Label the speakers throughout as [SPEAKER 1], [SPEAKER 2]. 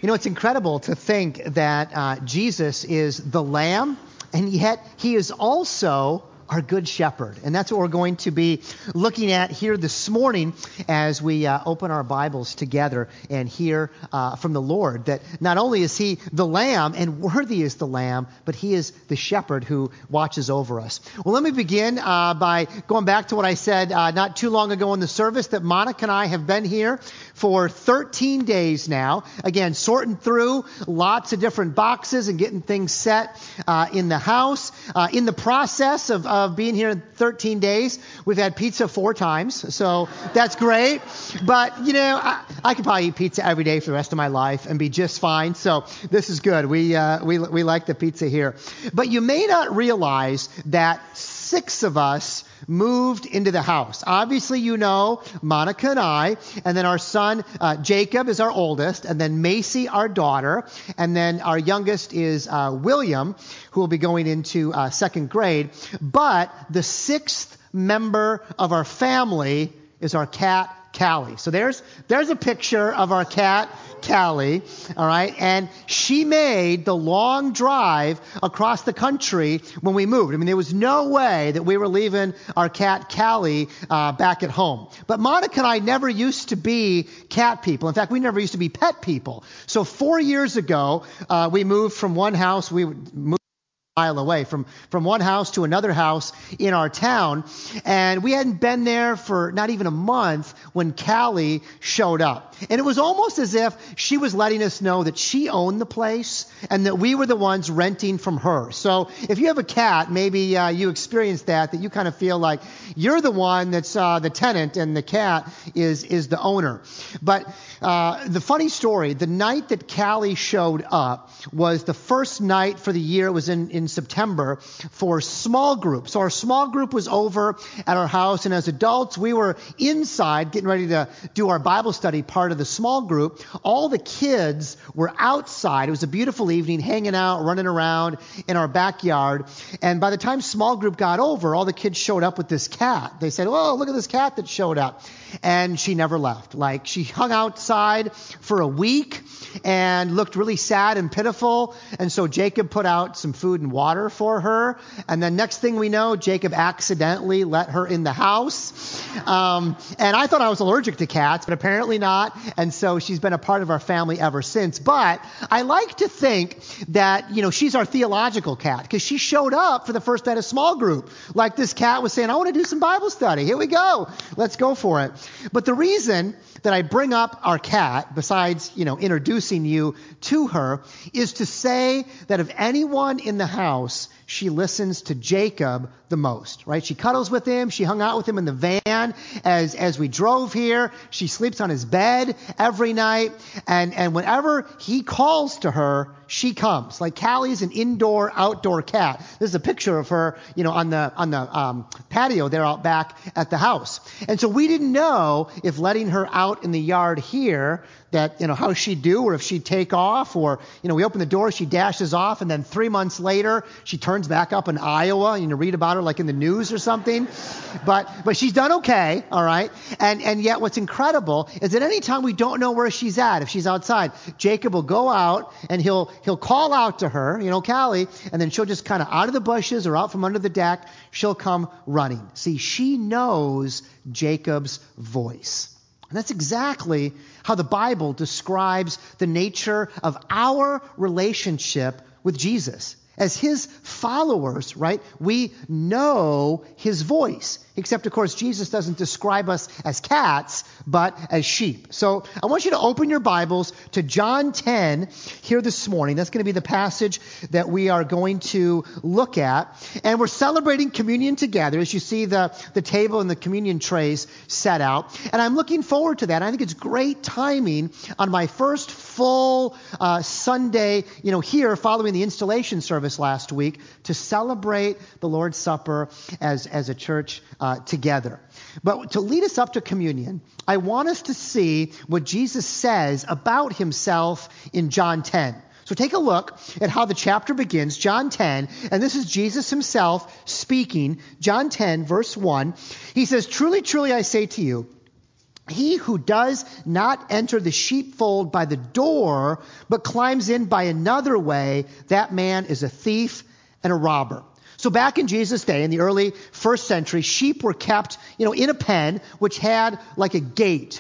[SPEAKER 1] You know, it's incredible to think that Jesus is the Lamb, and yet he is also our good shepherd. And that's what we're going to be looking at here this morning as we open our Bibles together and hear from the Lord that not only is he the Lamb and worthy is the Lamb, but he is the shepherd who watches over us. Well, let me begin by going back to what I said not too long ago in the service, that Monica and I have been here for 13 days now. Again, sorting through lots of different boxes and getting things set in the house. In the process of being here in 13 days, we've had pizza 4 times, so that's great. But, you know, I could probably eat pizza every day for the rest of my life and be just fine, so this is good. We like the pizza here. But you may not realize that 6 of us moved into the house. Obviously, you know, Monica and I, and then our son, Jacob is our oldest, and then Macy, our daughter, and then our youngest is William, who will be going into 2nd grade. But the 6th member of our family is our cat, Callie. So there's a picture of our cat, Callie, all right? And she made the long drive across the country when we moved. I mean, there was no way that we were leaving our cat, Callie, back at home. But Monica and I never used to be cat people. In fact, we never used to be pet people. So 4 years ago, we moved from one house. We moved mile away from one house to another house in our town, and we hadn't been there for not even a month when Callie showed up. And it was almost as if she was letting us know that she owned the place and that we were the ones renting from her. So if you have a cat, maybe you experienced that you kind of feel like you're the one that's the tenant and the cat is the owner. But the funny story, the night that Callie showed up was the first night for the year. It was in September for small group. So our small group was over at our house, and as adults, we were inside getting ready to do our Bible study part of the small group. All the kids were outside. It was a beautiful evening, hanging out, running around in our backyard. And by the time small group got over, all the kids showed up with this cat. They said, "Oh, look at this cat that showed up." And she never left. Like, she hung outside for a week and looked really sad and pitiful. And so Jacob put out some food and water for her. And then next thing we know, Jacob accidentally let her in the house. And I thought I was allergic to cats, but apparently not. And so she's been a part of our family ever since. But I like to think that, you know, she's our theological cat, because she showed up for the first night of small group. Like, this cat was saying, "I want to do some Bible study. Here we go. Let's go for it." But the reason that I bring up our cat, besides, you know, introducing you to her, is to say that of anyone in the house, she listens to Jacob the most, right? She cuddles with him. She hung out with him in the van as we drove here. She sleeps on his bed every night. And whenever he calls to her, she comes. Like, Callie's an indoor-outdoor cat. This is a picture of her, you know, on the patio there out back at the house. And so we didn't know if letting her out in the yard here, that, you know, how she'd do, or if she'd take off, or, you know, we open the door, she dashes off, and then 3 months later, she turns back up in Iowa. You know, read about her like in the news or something. But she's done okay, all right? And yet what's incredible is that any time we don't know where she's at, if she's outside, Jacob will go out and he'll call out to her, you know, "Callie," and then she'll just kind of out of the bushes or out from under the deck, she'll come running. See, she knows Jacob's voice. And that's exactly how the Bible describes the nature of our relationship with Jesus. As his followers, right, we know his voice. Except, of course, Jesus doesn't describe us as cats, but as sheep. So I want you to open your Bibles to John 10 here this morning. That's going to be the passage that we are going to look at. And we're celebrating communion together, as you see the table and the communion trays set out. And I'm looking forward to that. I think it's great timing on my first full Sunday, you know, here following the installation service last week, to celebrate the Lord's Supper as a church together. But to lead us up to communion, I want us to see what Jesus says about himself in John 10. So take a look at how the chapter begins, John 10, and this is Jesus himself speaking. John 10, verse 1. He says, "Truly, truly, I say to you, He who does not enter the sheepfold by the door, but climbs in by another way, that man is a thief and a robber. So back in Jesus' day, in the early first century, sheep were kept, in a pen, which had like a gate,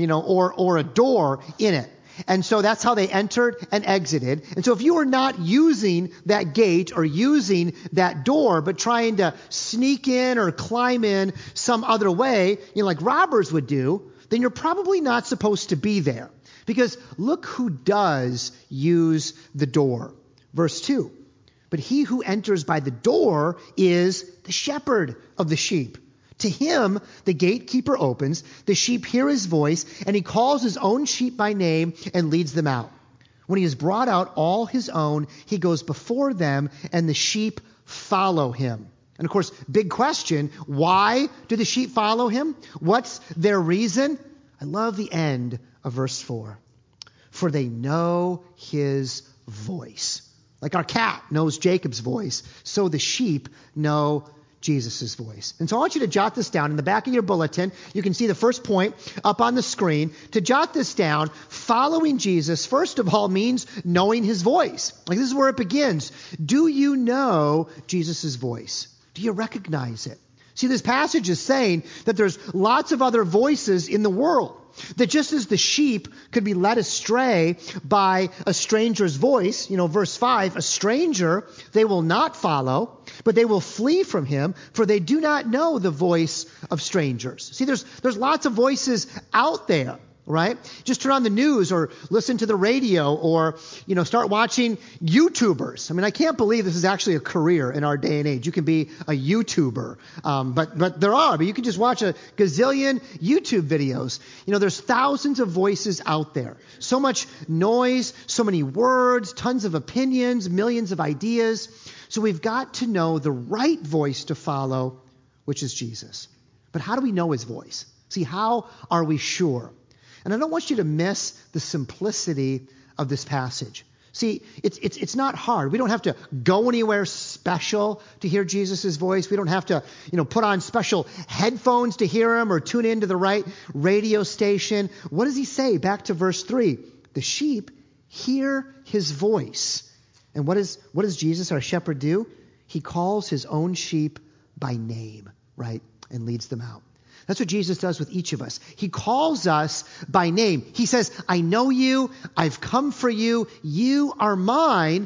[SPEAKER 1] or a door in it. And so that's how they entered and exited. And so if you were not using that gate or using that door, but trying to sneak in or climb in some other way, like robbers would do, then you're probably not supposed to be there. Because look who does use the door. Verse 2. But he who enters by the door is the shepherd of the sheep. To him, the gatekeeper opens, the sheep hear his voice, and he calls his own sheep by name and leads them out. When he has brought out all his own, he goes before them, and the sheep follow him. And of course, big question, why do the sheep follow him? What's their reason? I love the end of verse 4. For they know his voice. Like our cat knows Jacob's voice, so the sheep know Jesus' voice. And so I want you to jot this down. In the back of your bulletin, you can see the first point up on the screen. To jot this down, following Jesus, first of all, means knowing his voice. Like this is where it begins. Do you know Jesus' voice? Do you recognize it? See, this passage is saying that there's lots of other voices in the world. That just as the sheep could be led astray by a stranger's voice, verse 5, a stranger they will not follow, but they will flee from him, for they do not know the voice of strangers. See, there's lots of voices out there, right? Just turn on the news or listen to the radio or, start watching YouTubers. I mean, I can't believe this is actually a career in our day and age. You can be a YouTuber. But there are. But you can just watch a gazillion YouTube videos. There's thousands of voices out there. So much noise, so many words, tons of opinions, millions of ideas. So we've got to know the right voice to follow, which is Jesus. But how do we know his voice? See, how are we sure? And I don't want you to miss the simplicity of this passage. See, it's not hard. We don't have to go anywhere special to hear Jesus' voice. We don't have to, put on special headphones to hear him or tune into the right radio station. What does he say? Back to verse 3. The sheep hear his voice. And what does Jesus, our shepherd, do? He calls his own sheep by name, right? And leads them out. That's what Jesus does with each of us. He calls us by name. He says, I know you. I've come for you. You are mine.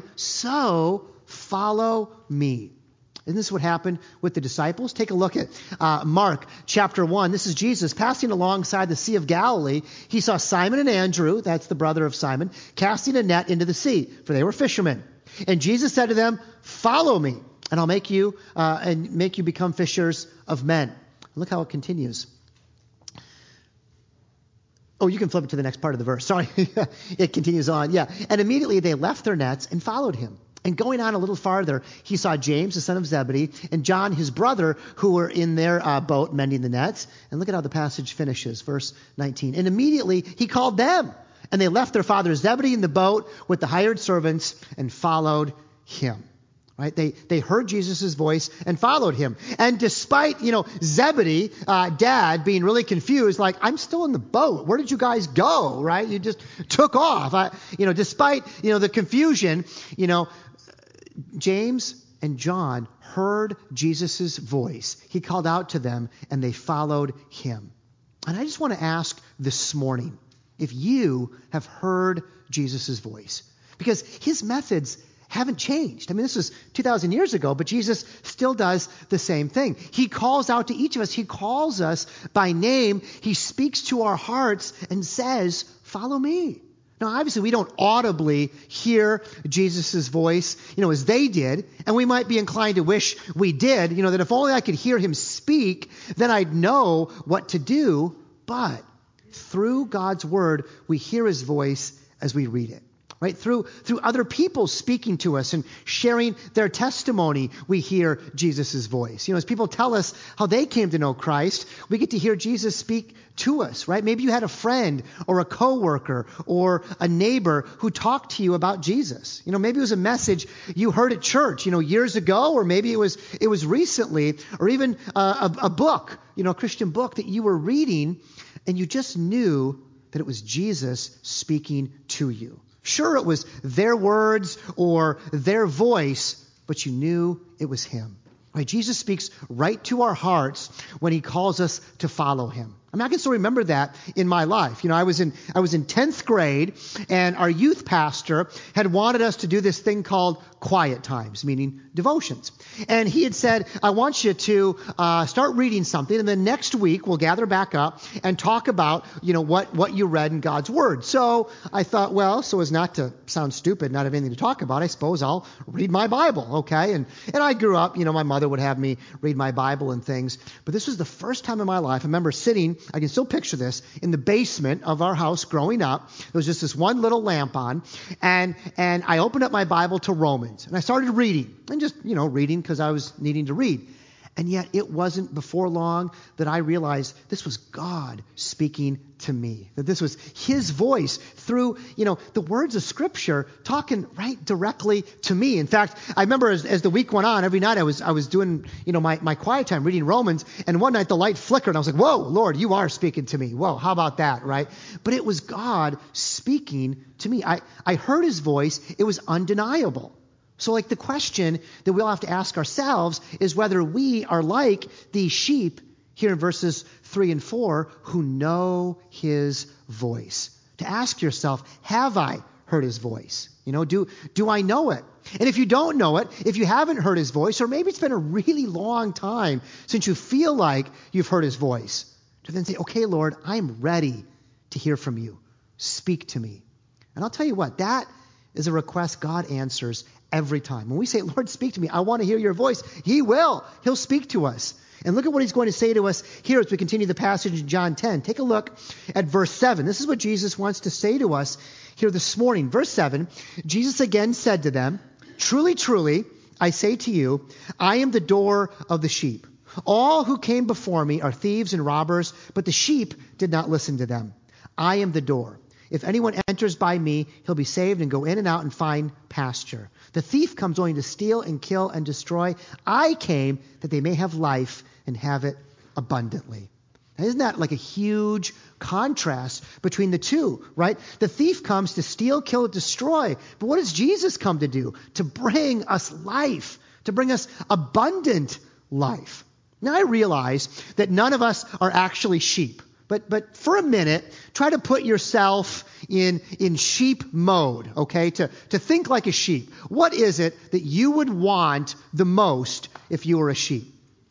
[SPEAKER 1] So follow me. Isn't this what happened with the disciples? Take a look at Mark chapter 1. This is Jesus passing alongside the Sea of Galilee. He saw Simon and Andrew, that's the brother of Simon, casting a net into the sea, for they were fishermen. And Jesus said to them, follow me, and I'll make you become fishers of men. Look how it continues. Oh, you can flip it to the next part of the verse. Sorry. It continues on. Yeah. And immediately they left their nets and followed him. And going on a little farther, he saw James, the son of Zebedee, and John, his brother, who were in their boat mending the nets. And look at how the passage finishes. Verse 19. And immediately he called them. And they left their father Zebedee in the boat with the hired servants and followed him. Right? They heard Jesus' voice and followed him. And despite, Zebedee, dad, being really confused, like, I'm still in the boat. Where did you guys go? Right? You just took off. Despite, the confusion, James and John heard Jesus' voice. He called out to them and they followed him. And I just want to ask this morning if you have heard Jesus' voice, because his methods haven't changed. I mean, this was 2,000 years ago, but Jesus still does the same thing. He calls out to each of us. He calls us by name. He speaks to our hearts and says, follow me. Now, obviously, we don't audibly hear Jesus' voice, as they did. And we might be inclined to wish we did, that if only I could hear him speak, then I'd know what to do. But through God's word, we hear his voice as we read it. Right? Through other people speaking to us and sharing their testimony, we hear Jesus' voice. As people tell us how they came to know Christ, we get to hear Jesus speak to us, right? Maybe you had a friend or a coworker or a neighbor who talked to you about Jesus. Maybe it was a message you heard at church, years ago, or maybe it was recently, or even a book, a Christian book that you were reading. and you just knew that it was Jesus speaking to you. Sure, it was their words or their voice, but you knew it was him. Right? Jesus speaks right to our hearts when he calls us to follow him. I mean, I can still remember that in my life. I was in 10th grade, and our youth pastor had wanted us to do this thing called quiet times, meaning devotions. And he had said, I want you to start reading something, and then next week we'll gather back up and talk about, what you read in God's Word. So I thought, well, so as not to sound stupid, not have anything to talk about, I suppose I'll read my Bible, okay? And I grew up, my mother would have me read my Bible and things. But this was the first time in my life, I remember sitting, I can still picture this, in the basement of our house growing up. There was just this one little lamp on, and I opened up my Bible to Romans, and I started reading, and just, reading because I was needing to read. And yet it wasn't before long that I realized this was God speaking to me, that this was his voice through, the words of Scripture talking right directly to me. In fact, I remember as the week went on, every night I was doing, my quiet time reading Romans, and one night the light flickered, and I was like, whoa, Lord, you are speaking to me. Whoa, how about that, right? But it was God speaking to me. I heard his voice. It was undeniable. So the question that we'll have to ask ourselves is whether we are like these sheep here in verses 3 and 4 who know his voice. To ask yourself, have I heard his voice? Do I know it? And if you don't know it, if you haven't heard his voice, or maybe it's been a really long time since you feel like you've heard his voice, to then say, okay, Lord, I'm ready to hear from you. Speak to me. And I'll tell you what, that is a request God answers every time. When we say, Lord, speak to me, I want to hear your voice, he will. He'll speak to us. And look at what he's going to say to us here as we continue the passage in John 10. Take a look at verse 7. This is what Jesus wants to say to us here this morning. Verse 7, Jesus again said to them, truly, truly, I say to you, I am the door of the sheep. All who came before me are thieves and robbers, but the sheep did not listen to them. I am the door. If anyone enters by me, he'll be saved and go in and out and find pasture. The thief comes only to steal and kill and destroy. I came that they may have life and have it abundantly. Now, isn't that like a huge contrast between the two, right? The thief comes to steal, kill, destroy. But what does Jesus come to do? To bring us life, to bring us abundant life. Now, I realize that none of us are actually sheep. But for a minute, try to put yourself in sheep mode, okay? To think like a sheep. What is it that you would want the most if you were a sheep?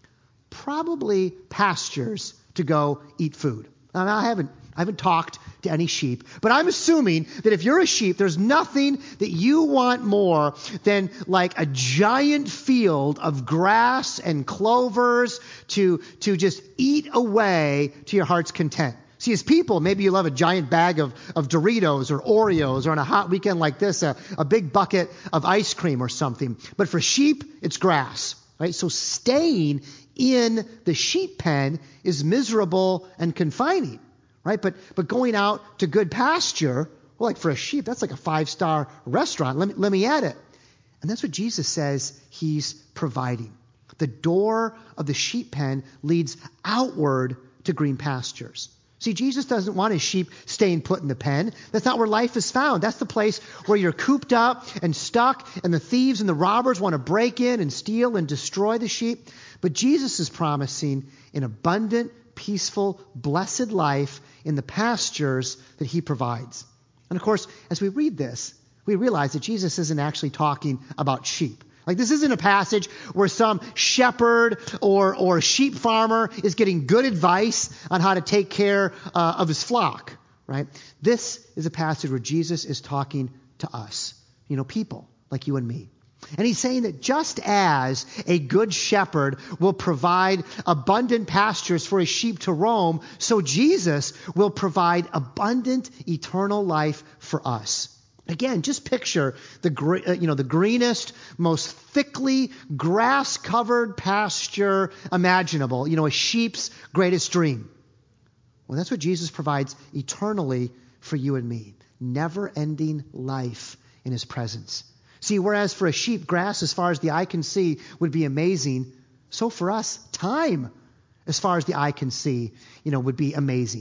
[SPEAKER 1] Probably pastures to go eat food. Now, I haven't talked to any sheep, but I'm assuming that if you're a sheep, there's nothing that you want more than like a giant field of grass and clovers to just eat away to your heart's content. See, as people, maybe you love a giant bag of Doritos or Oreos, or on a hot weekend like this, a big bucket of ice cream or something. But for sheep, it's grass, right? So staying in the sheep pen is miserable and confining. Right? But going out to good pasture, well, like for a sheep, that's like a 5-star restaurant. Let me add it. And that's what Jesus says he's providing. The door of the sheep pen leads outward to green pastures. See, Jesus doesn't want his sheep staying put in the pen. That's not where life is found. That's the place where you're cooped up and stuck, and the thieves and the robbers want to break in and steal and destroy the sheep. But Jesus is promising an abundant, peaceful, blessed life in the pastures that he provides. And of course, as we read this, we realize that Jesus isn't actually talking about sheep. Like, this isn't a passage where some shepherd or sheep farmer is getting good advice on how to take care of his flock, right? This is a passage where Jesus is talking to us, people like you and me. And he's saying that just as a good shepherd will provide abundant pastures for his sheep to roam, so Jesus will provide abundant eternal life for us. Again, just picture the greenest, most thickly grass-covered pasture imaginable, a sheep's greatest dream. Well, that's what Jesus provides eternally for you and me. Never-ending life in his presence. See, whereas for a sheep, grass as far as the eye can see would be amazing, so for us, time as far as the eye can see, would be amazing.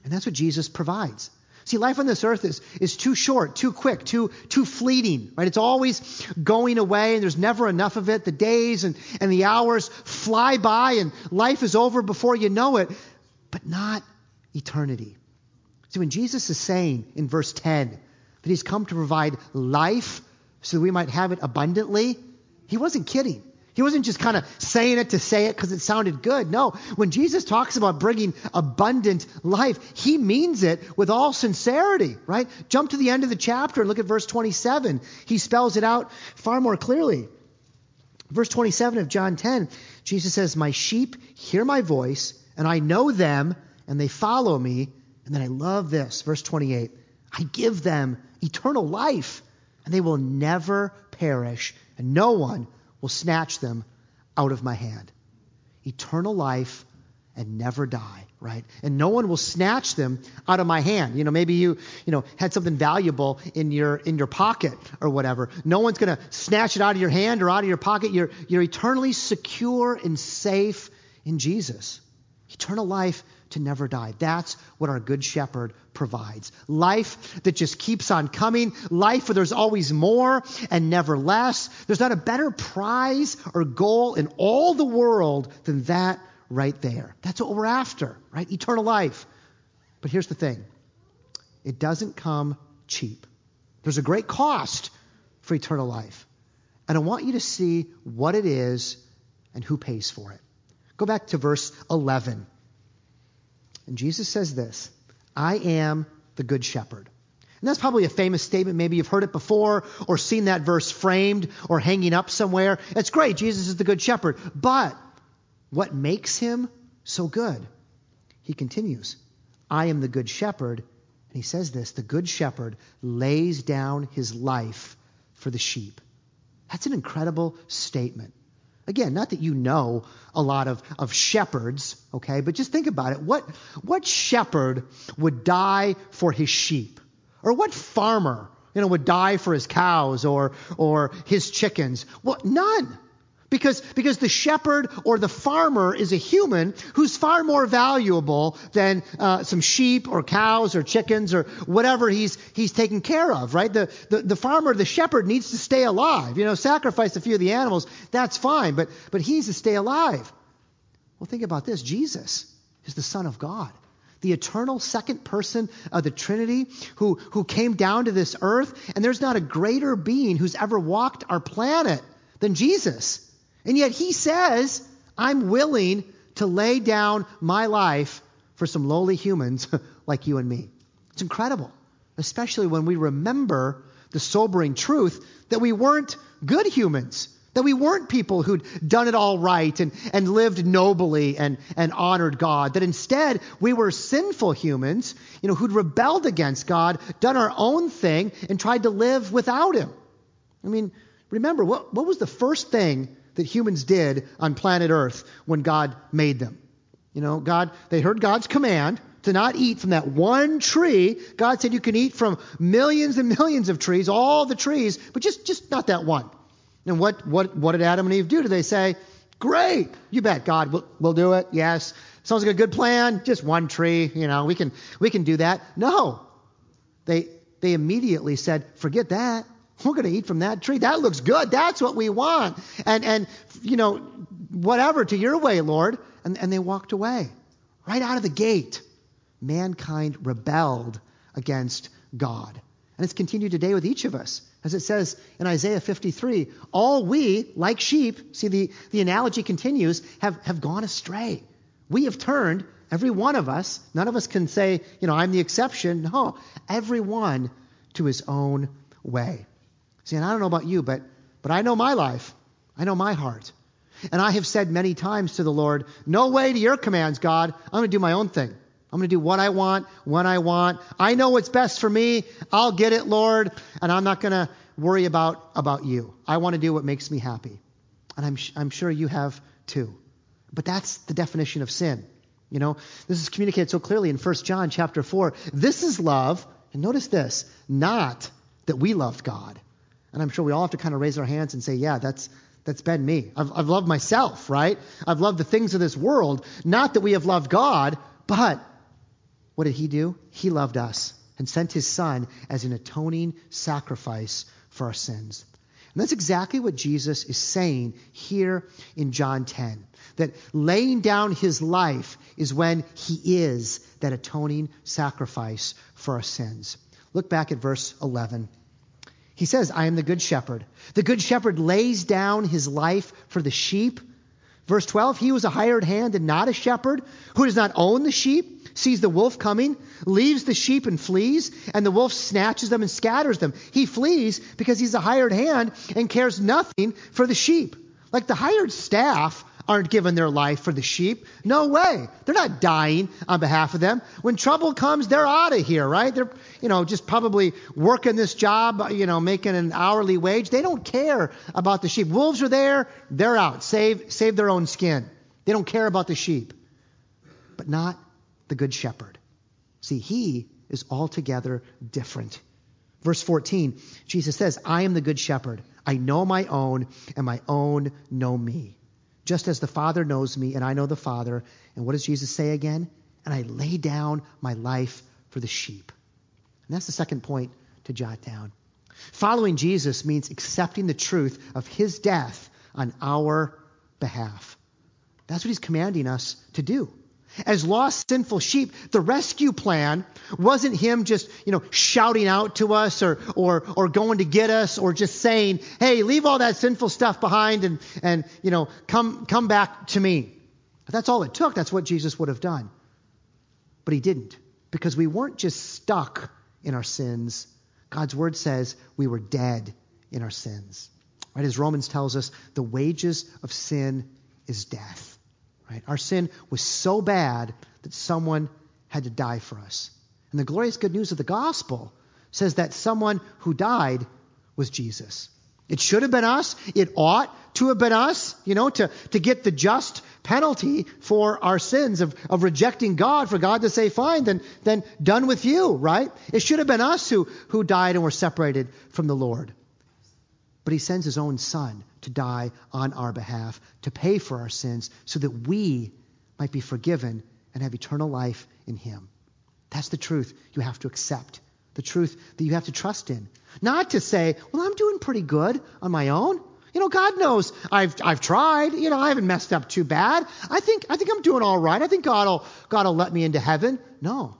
[SPEAKER 1] And that's what Jesus provides. See, life on this earth is too short, too quick, too fleeting, right? It's always going away, and there's never enough of it. The days and the hours fly by, and life is over before you know it, but not eternity. See, when Jesus is saying in verse 10 that he's come to provide life so that we might have it abundantly, he wasn't kidding. He wasn't just kind of saying it to say it because it sounded good. No, when Jesus talks about bringing abundant life, he means it with all sincerity, right? Jump to the end of the chapter and look at verse 27. He spells it out far more clearly. Verse 27 of John 10, Jesus says, "My sheep hear my voice, and I know them, and they follow me." And then I love this, verse 28, "I give them eternal life, and they will never perish, and no one will snatch them out of my hand." Eternal life and never die, right? And no one will snatch them out of my hand. Maybe you had something valuable in your pocket or whatever. No one's going to snatch it out of your hand or out of your pocket. You're eternally secure and safe in Jesus. Eternal life to never die. That's what our good shepherd provides. Life that just keeps on coming. Life where there's always more and never less. There's not a better prize or goal in all the world than that right there. That's what we're after, right? Eternal life. But here's the thing. It doesn't come cheap. There's a great cost for eternal life. And I want you to see what it is and who pays for it. Go back to verse 11. And Jesus says this, "I am the good shepherd." And that's probably a famous statement. Maybe you've heard it before or seen that verse framed or hanging up somewhere. It's great. Jesus is the good shepherd. But what makes him so good? He continues, "I am the good shepherd." And he says this, "The good shepherd lays down his life for the sheep." That's an incredible statement. Again, not that you know a lot of shepherds, okay, but just think about it. What shepherd would die for his sheep? Or what farmer, would die for his cows or his chickens? Well, none. Because the shepherd or the farmer is a human who's far more valuable than some sheep or cows or chickens or whatever he's taking care of, right? The farmer, the shepherd needs to stay alive. Sacrifice a few of the animals, that's fine, but he's to stay alive. Well, think about this. Jesus is the Son of God, the eternal second person of the Trinity who came down to this earth, and there's not a greater being who's ever walked our planet than Jesus. And yet he says, "I'm willing to lay down my life for some lowly humans like you and me." It's incredible, especially when we remember the sobering truth that we weren't good humans, that we weren't people who'd done it all right and lived nobly and honored God, that instead we were sinful humans, who'd rebelled against God, done our own thing, and tried to live without him. I mean, remember, what was the first thing that humans did on planet Earth when God made them? They heard God's command to not eat from that one tree. God said you can eat from millions and millions of trees, all the trees, but just not that one. And what did Adam and Eve do? Did they say, "Great, you bet, God, we'll do it. Yes, sounds like a good plan. Just one tree, we can do that." No, they immediately said, "Forget that. We're going to eat from that tree. That looks good. That's what we want. And whatever, to your way, Lord." And they walked away. Right out of the gate, mankind rebelled against God. And it's continued today with each of us. As it says in Isaiah 53, all we, like sheep, see the analogy continues, have gone astray. We have turned, every one of us, none of us can say, I'm the exception. No, everyone to his own way. See, and I don't know about you, but I know my life. I know my heart. And I have said many times to the Lord, "No way to your commands, God. I'm going to do my own thing. I'm going to do what I want, when I want. I know what's best for me. I'll get it, Lord. And I'm not going to worry about you. I want to do what makes me happy." And I'm sure you have too. But that's the definition of sin. This is communicated so clearly in 1 John chapter 4. This is love. And notice this, not that we loved God. And I'm sure we all have to kind of raise our hands and say, yeah, that's been me. I've loved myself, right? I've loved the things of this world. Not that we have loved God, but what did he do? He loved us and sent his son as an atoning sacrifice for our sins. And that's exactly what Jesus is saying here in John 10. That laying down his life is when he is that atoning sacrifice for our sins. Look back at verse 11. He says, I am the good shepherd. The good shepherd lays down his life for the sheep. Verse 12, he was a hired hand and not a shepherd, who does not own the sheep, sees the wolf coming, leaves the sheep and flees, and the wolf snatches them and scatters them. He flees because he's a hired hand and cares nothing for the sheep. Like the hired staff aren't giving their life for the sheep. No way. They're not dying on behalf of them. When trouble comes, they're out of here, right? They're, just probably working this job, making an hourly wage. They don't care about the sheep. Wolves are there. They're out. Save their own skin. They don't care about the sheep. But not the good shepherd. See, he is altogether different. Verse 14, Jesus says, I am the good shepherd. I know my own, and my own know me. Just as the Father knows me, and I know the Father. And what does Jesus say again? And I lay down my life for the sheep. And that's the second point to jot down. Following Jesus means accepting the truth of his death on our behalf. That's what he's commanding us to do. As lost, sinful sheep, the rescue plan wasn't him just, shouting out to us or going to get us or just saying, hey, leave all that sinful stuff behind and come back to me. If that's all it took, that's what Jesus would have done. But he didn't, because we weren't just stuck in our sins. God's word says we were dead in our sins. Right? As Romans tells us, the wages of sin is death. Right? Our sin was so bad that someone had to die for us. And the glorious good news of the gospel says that someone who died was Jesus. It should have been us. It ought to have been us, to get the just penalty for our sins of rejecting God, for God to say, fine, then done with you, right? It should have been us who died and were separated from the Lord. But he sends his own son to die on our behalf, to pay for our sins so that we might be forgiven and have eternal life in him. That's the truth you have to accept, the truth that you have to trust in. Not to say, well, I'm doing pretty good on my own. God knows I've tried. I haven't messed up too bad. I think I'm doing all right. I think God will let me into heaven. No.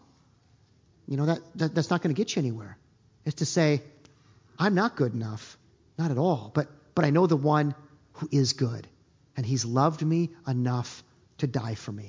[SPEAKER 1] That's not going to get you anywhere. It's to say, I'm not good enough. Not at all. But I know the one who is good. And he's loved me enough to die for me.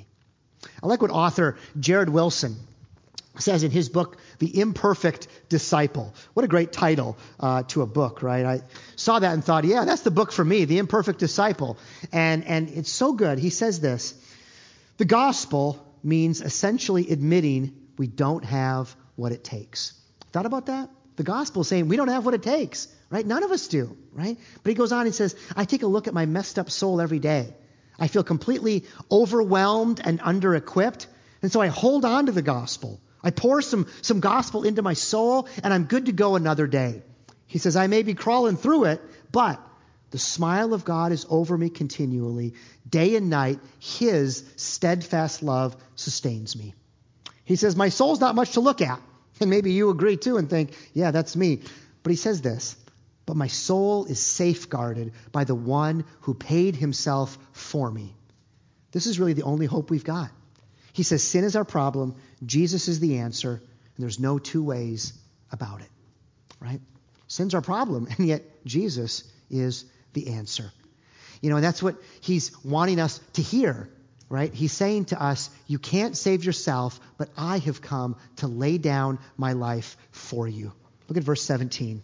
[SPEAKER 1] I like what author Jared Wilson says in his book, The Imperfect Disciple. What a great title to a book, right? I saw that and thought, yeah, that's the book for me, The Imperfect Disciple. And it's so good. He says this: the gospel means essentially admitting we don't have what it takes. Thought about that? The gospel is saying we don't have what it takes, right? None of us do, right? But he goes on and says, I take a look at my messed up soul every day. I feel completely overwhelmed and under-equipped. And so I hold on to the gospel. I pour some gospel into my soul, and I'm good to go another day. He says, I may be crawling through it, but the smile of God is over me continually. Day and night, his steadfast love sustains me. He says, my soul's not much to look at. And maybe you agree too and think, yeah, that's me. But he says this, but my soul is safeguarded by the one who paid himself for me. This is really the only hope we've got. He says sin is our problem, Jesus is the answer, and there's no two ways about it, right? Sin's our problem, and yet Jesus is the answer. And that's what he's wanting us to hear, right? He's saying to us, you can't save yourself, but I have come to lay down my life for you. Look at verse 17.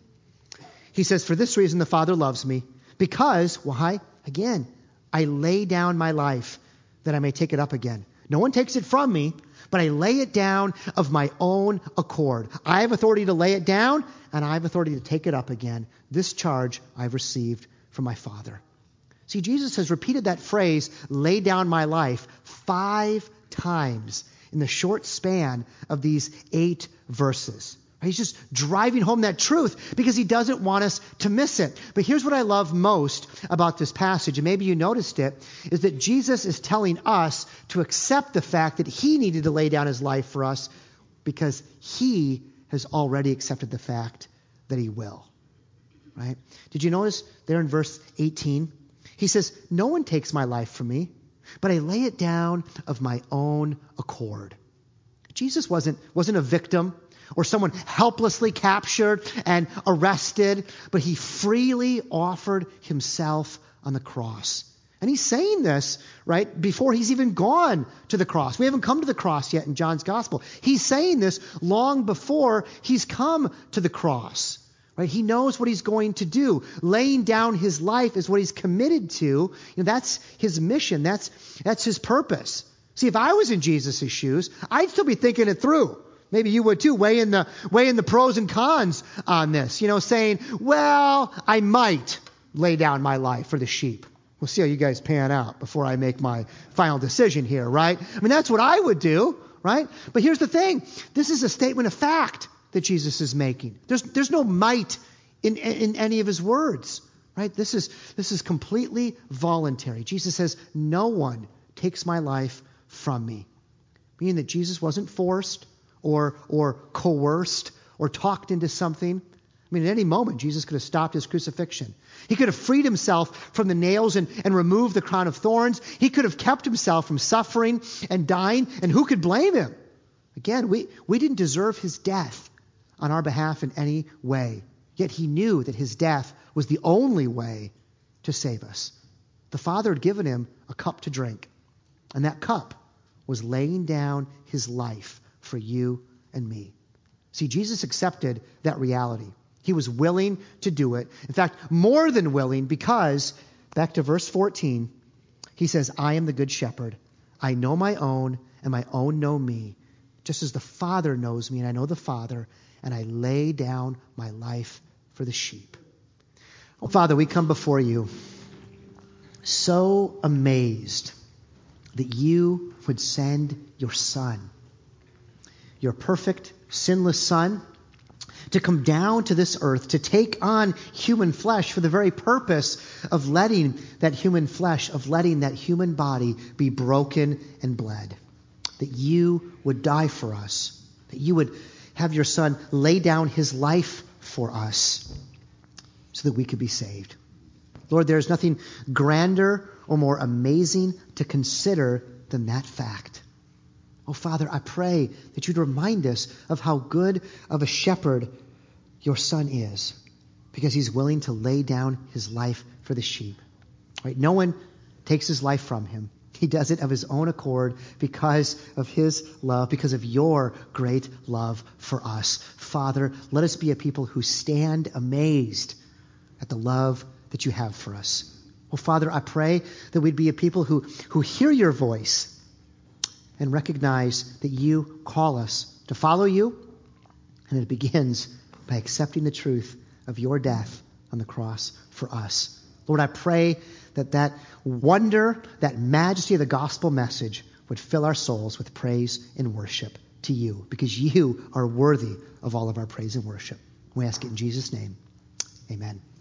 [SPEAKER 1] He says, for this reason the Father loves me, because, why? Again, I lay down my life that I may take it up again. No one takes it from me, but I lay it down of my own accord. I have authority to lay it down, and I have authority to take it up again. This charge I've received from my Father. See, Jesus has repeated that phrase, lay down my life, 5 times in the short span of these 8 verses. He's just driving home that truth because he doesn't want us to miss it. But here's what I love most about this passage, and maybe you noticed it, is that Jesus is telling us to accept the fact that he needed to lay down his life for us because he has already accepted the fact that he will. Right? Did you notice there in verse 18? He says, no one takes my life from me, but I lay it down of my own accord. Jesus wasn't a victim or someone helplessly captured and arrested, but he freely offered himself on the cross. And he's saying this, right, before he's even gone to the cross. We haven't come to the cross yet in John's gospel. He's saying this long before he's come to the cross. Right? He knows what he's going to do. Laying down his life is what he's committed to. You know, that's his mission. That's his purpose. See, if I was in Jesus' shoes, I'd still be thinking it through. Maybe you would too, weighing the pros and cons on this. You know, saying, well, I might lay down my life for the sheep. We'll see how you guys pan out before I make my final decision here, right? I mean, that's what I would do, right? But here's the thing. This is a statement of fact that Jesus is making. There's no might in any of his words, right? This is completely voluntary. Jesus says, no one takes my life from me. Meaning that Jesus wasn't forced or coerced or talked into something. I mean, at any moment, Jesus could have stopped his crucifixion. He could have freed himself from the nails and removed the crown of thorns. He could have kept himself from suffering and dying. And who could blame him? Again, we didn't deserve his death on our behalf in any way. Yet he knew that his death was the only way to save us. The Father had given him a cup to drink. And that cup was laying down his life for you and me. See, Jesus accepted that reality. He was willing to do it. In fact, more than willing, because, back to verse 14, he says, I am the good shepherd. I know my own, and my own know me, just as the Father knows me, and I know the Father, and I lay down my life for the sheep. Oh, Father, we come before you so amazed that you would send your Son, your perfect, sinless Son, to come down to this earth, to take on human flesh for the very purpose of letting that human flesh, of letting that human body be broken and bled. That you would die for us, that you would have your Son lay down his life for us so that we could be saved. Lord, there is nothing grander or more amazing to consider than that fact. Oh, Father, I pray that you'd remind us of how good of a shepherd your Son is, because he's willing to lay down his life for the sheep. Right? No one takes his life from him. He does it of his own accord because of his love, because of your great love for us. Father, let us be a people who stand amazed at the love that you have for us. Oh, Father, I pray that we'd be a people who hear your voice and recognize that you call us to follow you, and it begins by accepting the truth of your death on the cross for us. Lord, I pray that wonder, that majesty of the gospel message would fill our souls with praise and worship to you, because you are worthy of all of our praise and worship. We ask it in Jesus' name. Amen.